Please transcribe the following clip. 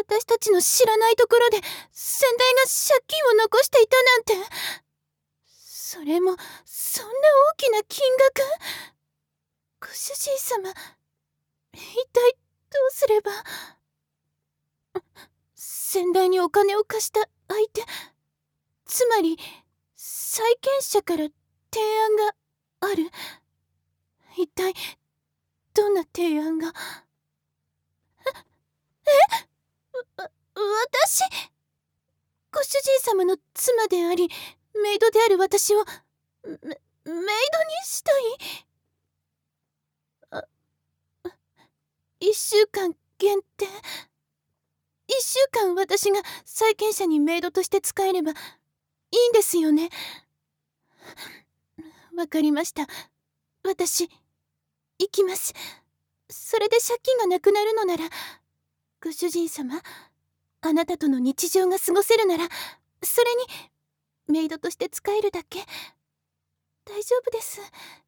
私たちの知らないところで先代が借金を残していたなんて。それもそんな大きな金額。ご主人様、一体どうすれば。先代にお金を貸した相手、つまり債権者から提案がある。一体どんな提案が。私、ご主人様の妻でありメイドである私をメイドにしたい。1週間限定。1週間私が債権者にメイドとして使えればいいんですよね。わかりました。私行きます。それで借金がなくなるのなら、ご主人様、あなたとの日常が過ごせるなら、それにメイドとして使えるだけ大丈夫です。